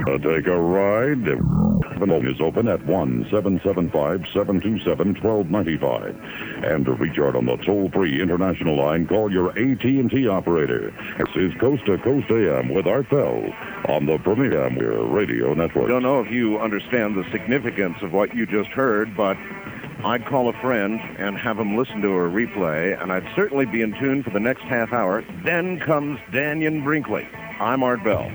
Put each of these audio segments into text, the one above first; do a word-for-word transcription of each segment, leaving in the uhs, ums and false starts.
Uh, take a ride. The phone is open at one seven seven five, seven two seven, one two nine five. And to reach out on the toll-free international line, call your A T and T operator. This is Coast to Coast A M with Art Bell on the Premier Radio Network. I don't know if you understand the significance of what you just heard, but I'd call a friend and have him listen to a replay, and I'd certainly be in tune for the next half hour. Then comes Dannion Brinkley. I'm Art Bell.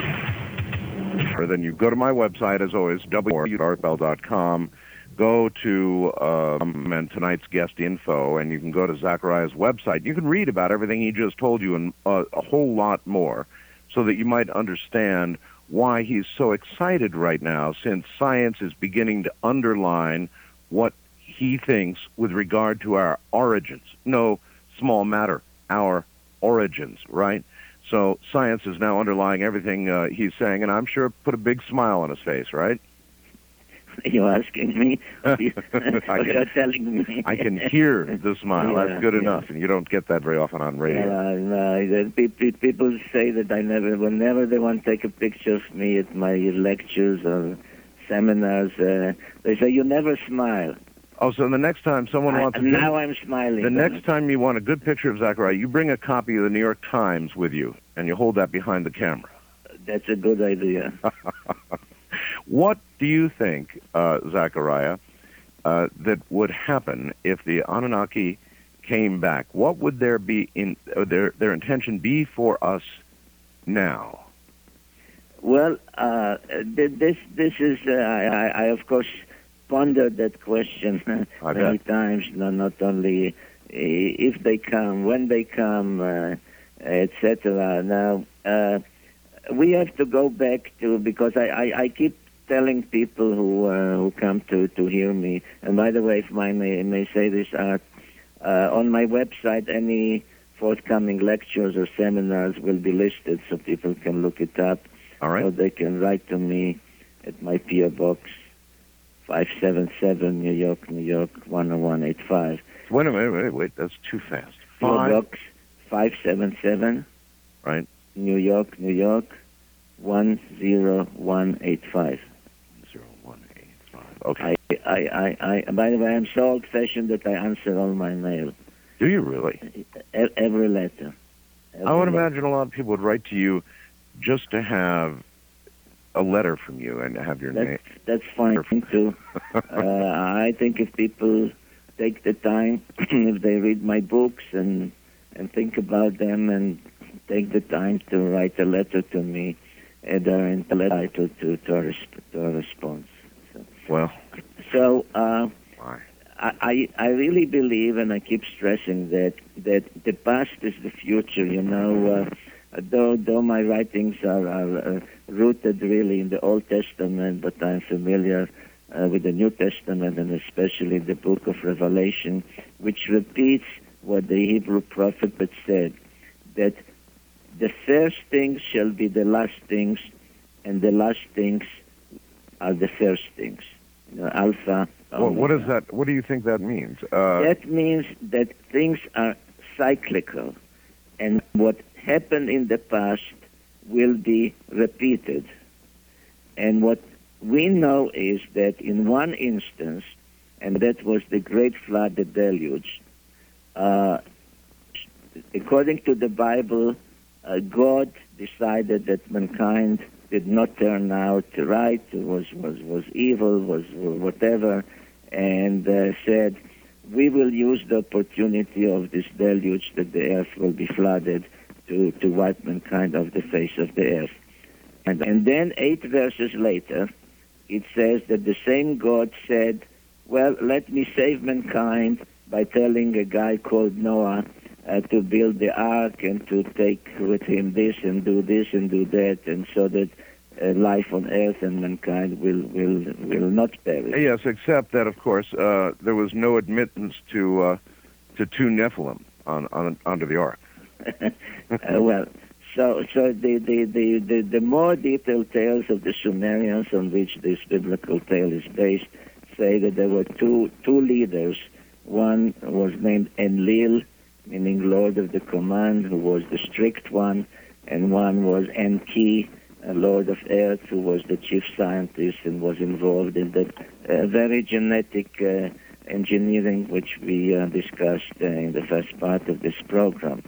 Or then you go to my website, as always, w r art bell dot com. Go to um, and tonight's guest info, and you can go to Zachariah's website. You can read about everything he just told you and uh, a whole lot more, so that you might understand why he's so excited right now, since science is beginning to underline what he thinks with regard to our origins. No small matter, our origins, right? So science is now underlying everything uh, he's saying, and I'm sure put a big smile on his face, right? Are you asking me? Or you, I can, you're telling me? I can hear the smile. Yeah, That's good yeah. enough, and you don't get that very often on radio. Uh, no, the pe- pe- people say that I never, whenever they want to take a picture of me at my lectures or seminars, uh, they say, you never smile. Oh, so the next time someone I, wants to... now I'm smiling. The next time you want a good picture of Zachariah, you bring a copy of the New York Times with you, and you hold that behind the camera. That's a good idea. What do you think, uh, Zachariah, uh, that would happen if the Anunnaki came back? What would their be in uh, their their intention be for us now? Well, uh, th- this this is uh, I, I of course pondered that question I many bet. times. No, not only uh, if they come, when they come, uh, et cetera. Now uh, we have to go back to, because I, I, I keep telling people who uh, who come to, to hear me. And by the way, if I may, may say this, Art, uh, on my website, any forthcoming lectures or seminars will be listed, so people can look it up. All right. So they can write to me at my P O Box five seven seven, New York, New York, one oh one eight five. Wait a minute, wait, wait, that's too fast. P O Five, Box five seven seven, right? New York, New York, one oh one eight five. Zero one eight five. Okay. I, I, I, I, by the way, I'm so old-fashioned that I answer all my mail. Do you really? E- every letter. Every I would letter. imagine a lot of people would write to you just to have a letter from you and have your name. That's, that's fine, too. uh, I think if people take the time, if they read my books and and think about them and take the time to write a letter to me, uh, they're entitled to, to, a, resp- to a response. So, Well, so uh, why? I, I really believe, and I keep stressing that, that the past is the future, you know. Uh, though, though my writings are, are uh, rooted really in the Old Testament, but I'm familiar uh, with the New Testament, and especially the book of Revelation, which repeats what the Hebrew prophet had said, that the first things shall be the last things, and the last things are the first things. You know, Alpha. Well, what Omega. is that? What do you think that means? Uh, That means that things are cyclical, and what happened in the past will be repeated. And what we know is that in one instance, and that was the Great Flood, the deluge, uh, according to the Bible, uh, God decided that mankind did not turn out right, was was was evil, was whatever, and uh, said, we will use the opportunity of this deluge that the earth will be flooded to, to wipe mankind off the face of the earth. And, and then eight verses later, it says that the same God said, well, let me save mankind by telling a guy called Noah uh, to build the ark and to take with him this and do this and do that, and so that uh, life on earth and mankind will, will, will not perish. yes, except that, of course, uh, there was no admittance to uh, to two Nephilim on, on onto the ark. uh, well, so so the, the, the, the, the more detailed tales of the Sumerians on which this biblical tale is based say that there were two two leaders. One was named Enlil, meaning Lord of the Command, who was the strict one, and one was Enki, uh, Lord of Earth, who was the chief scientist and was involved in the uh, very genetic uh, engineering which we uh, discussed uh, in the first part of this program.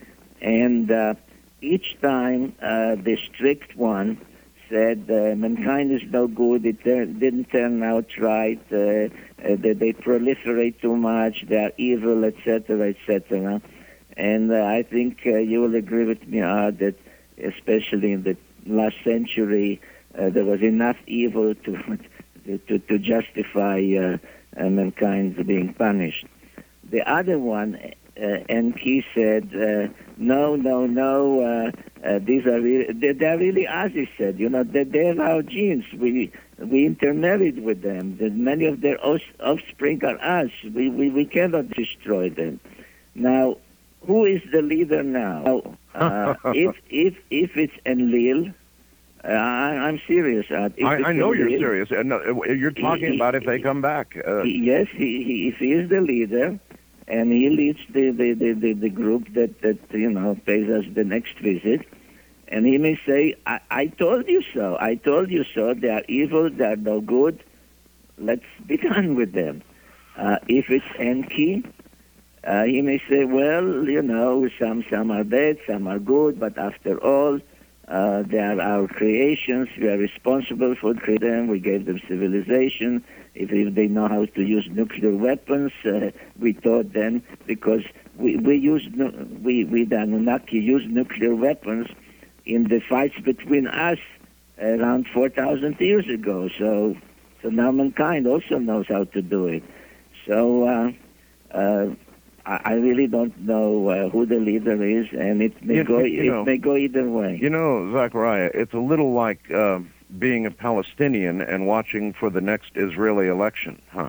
And uh, each time uh, the strict one said uh, mankind is no good, it uh, didn't turn out right, uh, uh, they, they proliferate too much, they are evil, et cetera, et cetera. And uh, I think uh, you will agree with me, Art, that especially in the last century, uh, there was enough evil to to, to justify uh, uh, mankind being punished. The other one, uh, Enki, said, uh, no, no, no, uh, uh, these are really, they, they're really us, he said, you know, they, they have our genes. We we intermarried with them. The, many of their os- offspring are us. We, we, we cannot destroy them. Now, who is the leader now? Uh, if if if it's Enlil, uh, I, I'm serious. Uh, if I, I know Enlil, you're serious. Uh, no, you're talking he, about if they he, come back. Uh, he, yes, he, he, if he is the leader, and he leads the the, the, the, the group that, that you know pays us the next visit, and he may say, I, I told you so. I told you so. They are evil. They are no good. Let's be done with them. Uh, if it's Enki, Uh, he may say, well, you know, some some are bad, some are good, but after all, uh, they are our creations. We are responsible for creating them. We gave them civilization. If, if they know how to use nuclear weapons, uh, we taught them, because we we used we we the Anunnaki used nuclear weapons in the fights between us around four thousand years ago. So so now mankind also knows how to do it. So. Uh, uh, I really don't know uh, who the leader is, and it may you, go. You it know, may go either way. You know, Zachariah, it's a little like uh, being a Palestinian and watching for the next Israeli election, huh?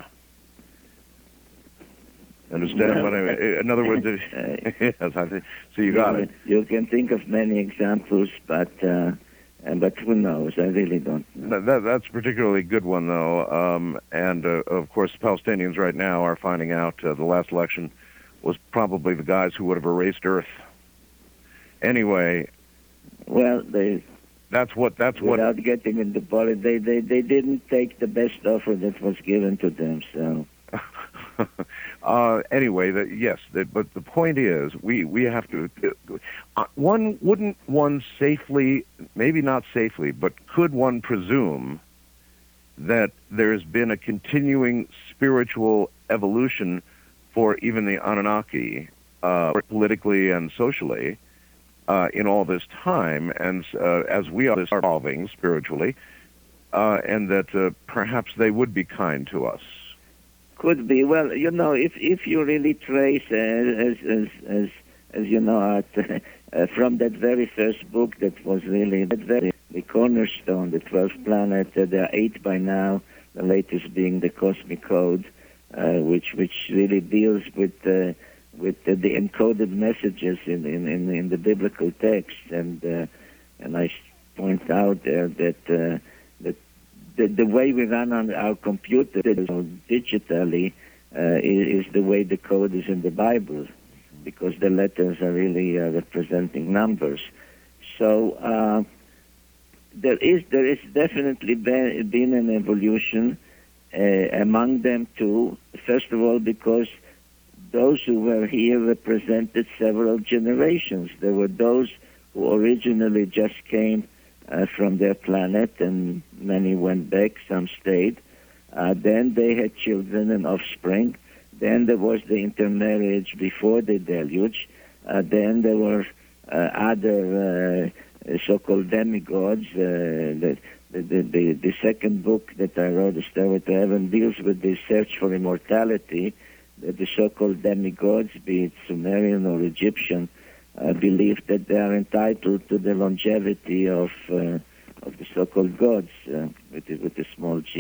Understand Well, what I mean? In other words, if, uh, yes, I think so. You got you, it. You can think of many examples, but uh, but who knows? I really don't know. That, that, that's a particularly good one, though. Um, and uh, of course, Palestinians right now are finding out uh, the last election was probably the guys who would have erased Earth. Anyway, well, they that's what that's without what. getting into politics, they, they they didn't take the best offer that was given to them. So. uh, anyway, the, yes, the, but the point is, we we have to. Uh, one wouldn't one safely, maybe not safely, but could one presume that there's been a continuing spiritual evolution for even the Anunnaki, uh, politically and socially, uh, in all this time, and uh, as we are evolving spiritually, uh, and that uh, perhaps they would be kind to us. Could be. Well, you know, if if you really trace, uh, as as as as you know, at, uh, from that very first book that was really that very the cornerstone, the twelfth planet. Uh, there are eight by now. The latest being the Cosmic Code. Uh, which which really deals with uh, with uh, the encoded messages in, in, in, in the biblical text, and uh, and I point out there that uh, that the, the way we run on our computer digitally uh, is, is the way the code is in the Bible, because the letters are really uh, representing numbers. So uh, there is there is definitely been, been an evolution. Uh, among them too, first of all, because those who were here represented several generations. There were those who originally just came uh, from their planet, and many went back, some stayed. Uh, then they had children and offspring. Then there was the intermarriage before the deluge. Uh, then there were uh, other uh, so-called demigods. Uh, that The, the, the, the second book that I wrote, The Stairway to Heaven, deals with the search for immortality. The, the so-called demigods, be it Sumerian or Egyptian, uh, believe that they are entitled to the longevity of uh, of the so-called gods, uh, with, the, with a small g.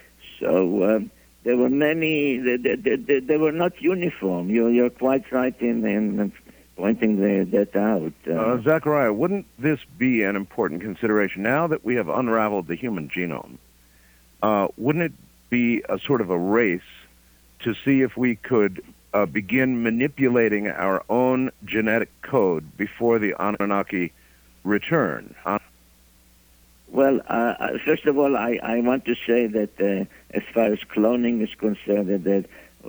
So um, there were many, they, they, they, they were not uniform. You, you're quite right in, in pointing the, that out. Uh, uh, Zachariah, wouldn't this be an important consideration now that we have unraveled the human genome? Uh, wouldn't it be a sort of a race to see if we could uh, begin manipulating our own genetic code before the Anunnaki return? Uh, Well, uh, uh, first of all, I, I want to say that uh, as far as cloning is concerned, that, that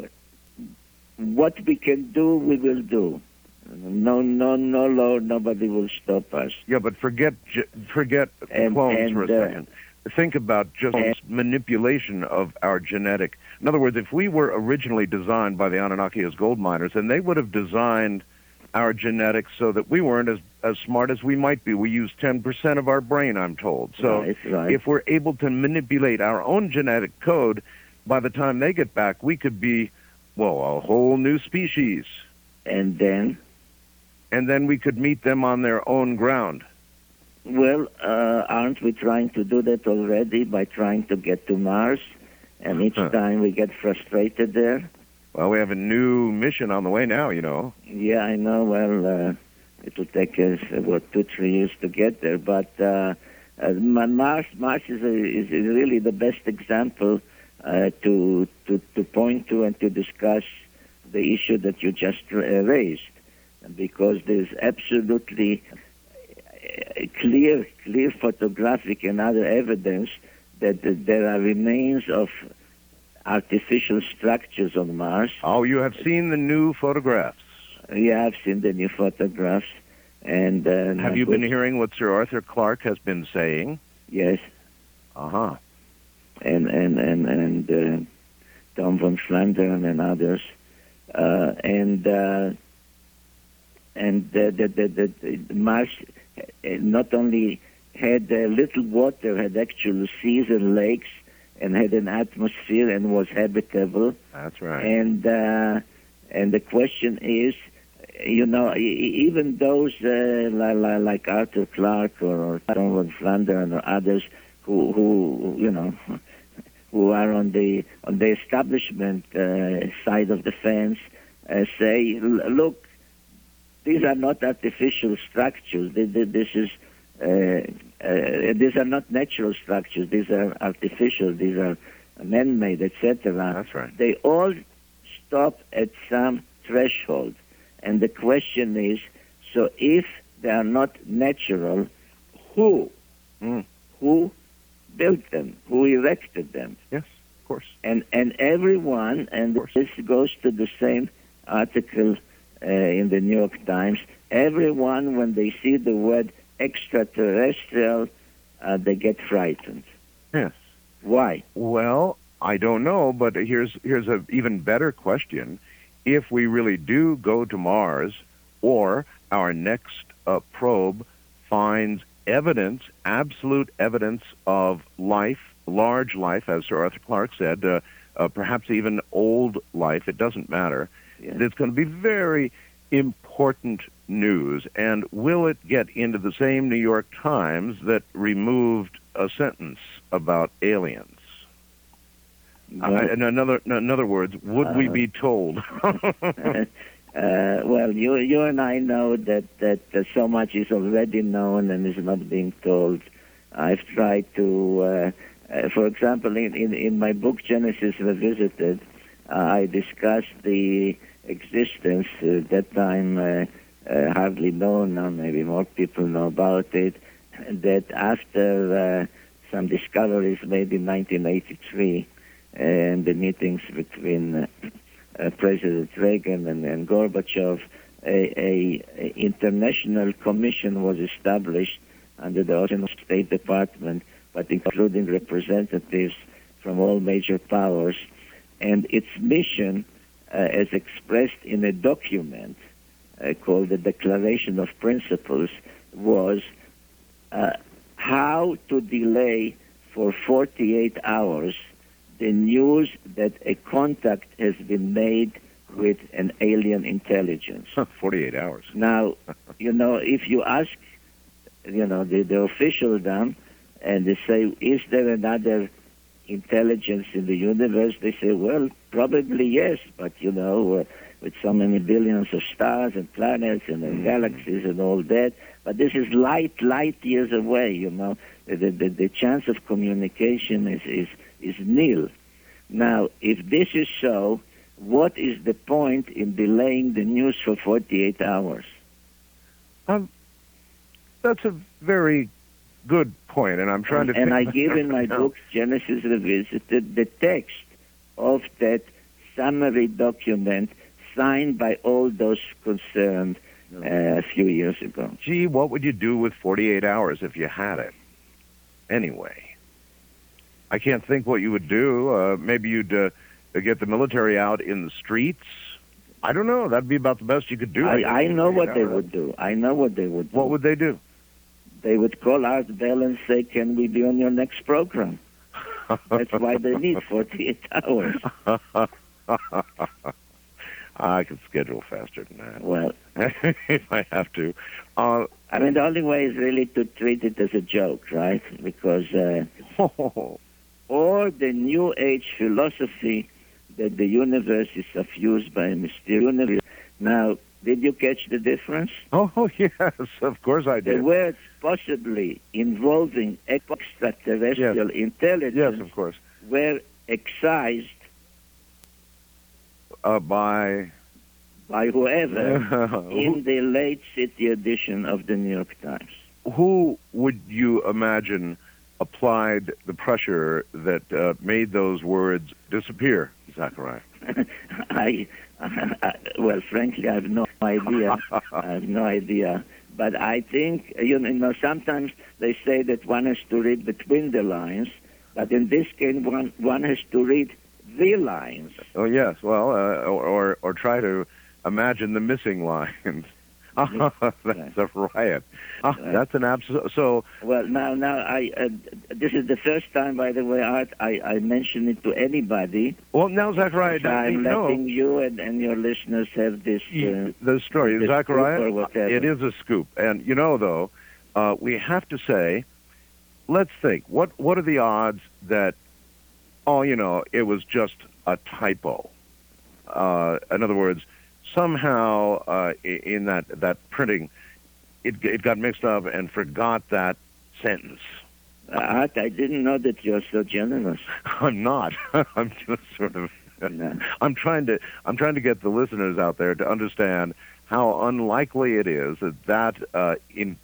what we can do, we will do. No, no, no, Lord, nobody will stop us. Yeah, but forget ge- forget And- clones and, for a uh, second. Think about just manipulation of our genetic. In other words, if we were originally designed by the Anunnaki as gold miners, then they would have designed our genetics so that we weren't as, as smart as we might be. We use ten percent of our brain, I'm told. So Right, right. if we're able to manipulate our own genetic code, by the time they get back, we could be, well, a whole new species. And then, And then we could meet them on their own ground. well, uh, aren't we trying to do that already by trying to get to Mars? And each Huh. time we get frustrated there. Well, we have a new mission on the way now, you know. Yeah, I know. Well, uh, it will take us about two, three years to get there. But uh, uh, Mars, Mars is, a, is really the best example uh, to, to to point to and to discuss the issue that you just uh, raised, because there's absolutely uh, clear, clear photographic and other evidence that, that there are remains of artificial structures on Mars. Oh, you have seen the new photographs. Yeah, I've seen the new photographs. And uh, Have you been hearing what Sir Arthur Clarke has been saying? Yes, Uh-huh. and and and and uh, Tom von Flandern and others, uh, and uh, and the the, the, the Mars uh, not only had uh, little water, had actual seas and lakes, and had an atmosphere and was habitable. That's right. And uh, and the question is, you know, e- e- even those uh, like, like Arthur Clarke or, or Tom von Flandern or others who, who you know, who are on the on the establishment uh, side of the fence, uh, say, "L- look, these are not artificial structures. Th- th- This is uh, uh, these are not natural structures. These are artificial. These are man-made, et cetera" That's right. They all stop at some threshold. And the question is, so if they are not natural, who? Mm. Who built them? Who erected them? Yes, of course. And and everyone, and Of course. this goes to the same article uh, in the New York Times, everyone, when they see the word extraterrestrial, uh, they get frightened. Yes. Why? Well, I don't know, but here's here's a even better question. If we really do go to Mars, or our next uh, probe finds evidence, absolute evidence of life, large life, as Sir Arthur Clarke said, uh, uh, perhaps even old life, it doesn't matter, Yeah. it's going to be very important news. And will it get into the same New York Times that removed a sentence about aliens? Well, Uh, in another, in other words, would we Uh, be told? uh, well, you you and I know that that uh, so much is already known and is not being told. I've tried to, uh, uh, for example, in, in, in my book Genesis Revisited, uh, I discussed the existence uh, at that time uh, uh, hardly known. Now maybe more people know about it. That after uh, some discoveries made in nineteen eighty-three. And the meetings between uh, uh, President Reagan and, and Gorbachev, a, a, a international commission was established under the Russian State Department, but including representatives from all major powers. And its mission, uh, as expressed in a document uh, called the Declaration of Principles, was uh, how to delay for forty-eight hours the news that a contact has been made with an alien intelligence. forty-eight hours. Now, you know, if you ask, you know, the, the officialdom, and they say, is there another intelligence in the universe? They say, well, probably yes, but, you know, uh, with so many billions of stars and planets and, and galaxies and all that, but this is light, light years away, you know. The, the, the chance of communication is, is is nil. Now, if this is so, what is the point in delaying the news for forty-eight hours? Um, that's a very good point, and I'm trying and, to. and think I give in my now. book, Genesis Revisited, the text of that summary document signed by all those concerned uh, a few years ago. Gee, what would you do with forty-eight hours if you had it? Anyway, I can't think what you would do. Uh, maybe you'd uh, get the military out in the streets. I don't know. That'd be about the best you could do. I, guess, I know what they hours. would do. I know what they would do. What would they do? They would call Art Bell and say, can we be on your next program? That's why they need forty-eight hours. I could schedule faster than that. Well, if I have to. Uh, I mean, the only way is really to treat it as a joke, right? Because, uh, or the New Age philosophy that the universe is suffused by a mysterious. Now, did you catch the difference? oh, yes, of course I The did. words possibly involving extraterrestrial Yes. intelligence Yes, of course. were excised Uh, by... by whoever who, in the late city edition of the New York Times. who would you imagine applied the pressure that uh, made those words disappear, Zachariah? I, I, well, frankly, I have no idea. I have no idea. But I think, you know, sometimes they say that one has to read between the lines, but in this case, one, one has to read the lines. Oh, yes. Well, uh, or, or or try to imagine the missing lines. That's a riot. Ah, that's an absolute... So... Well, now, now, I uh, this is the first time, by the way, Art, I, I mention it to anybody. Well, now, Zachariah, So I'm no, letting you and, and your listeners have this... Uh, the story, the Zachariah, scoop or whatever. it is a scoop. And, you know, though, uh, we have to say, let's think, what what are the odds that, oh, you know, it was just a typo? Uh, in other words, somehow uh, in that, that printing, it, it got mixed up and forgot that sentence. Art, I didn't know that you're so generous. I'm not. I'm just sort of... No. I'm trying to I'm trying to get the listeners out there to understand how unlikely it is that that uh,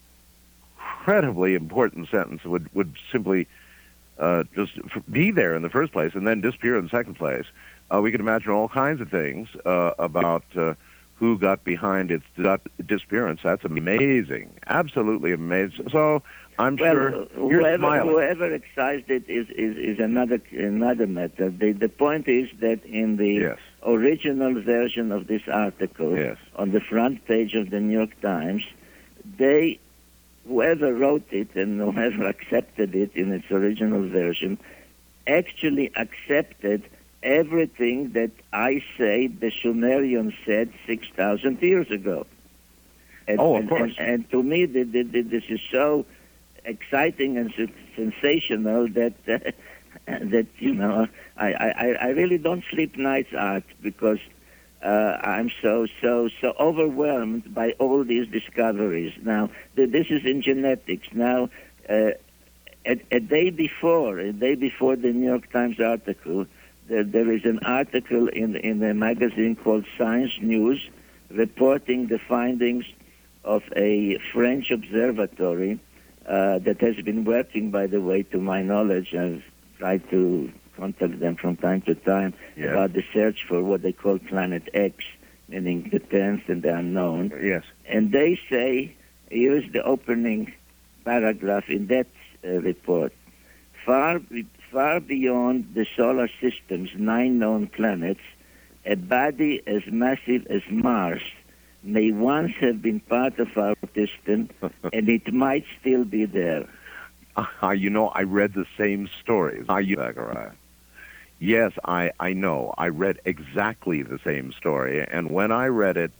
incredibly important sentence would would simply uh, just be there in the first place and then disappear in the second place. Uh, we can imagine all kinds of things uh, about uh, who got behind its disappearance. That's amazing, absolutely amazing. So I'm well, sure you're whoever, smiling. whoever excised it is, is, is another another matter. The, the point is that in the Yes. original version of this article, Yes. on the front page of the New York Times, they, whoever wrote it and whoever accepted it in its original version, actually accepted everything that I say the Sumerians said six thousand years ago. And, Oh, of and, course. And, and to me, the, the, the, this is so exciting and s- sensational that uh, that you know I, I, I really don't sleep nights, Art, because uh, I'm so so so overwhelmed by all these discoveries. Now, th- this is in genetics. Now, uh, a, a day before, a day before the New York Times article, there, there is an article in in a magazine called Science News reporting the findings of a French observatory uh, that has been working, by the way, to my knowledge. I've tried to contact them from time to time Yes. about the search for what they call Planet X, meaning the tenth and the unknown. Yes. And they say, here's the opening paragraph in that uh, report. Far, far beyond the solar system's nine known planets, a body as massive as Mars may once have been part of our system, and it might still be there. Uh, you know, I read the same stories. Are you, Zachariah? Yes, I, I know. I read exactly the same story, and when I read it,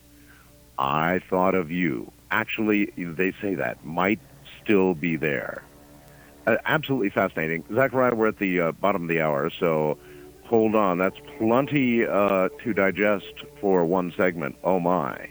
I thought of you. Actually, they say that might still be there. Uh, absolutely fascinating. Zachariah, we're at the uh, bottom of the hour, so hold on. That's plenty uh, to digest for one segment. Oh, my.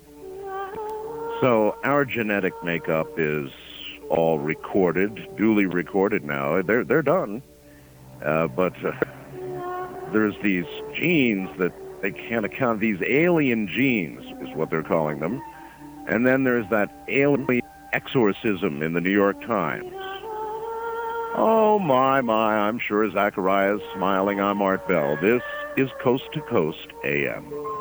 So our genetic makeup is all recorded, duly recorded now. They're they're done, uh, but uh, there's these genes that they can't account. These alien genes is what they're calling them, and then there's that alien exorcism in the New York Times. Oh, my, my, I'm sure Zachariah's smiling. I'm Art Bell. This is Coast to Coast A M.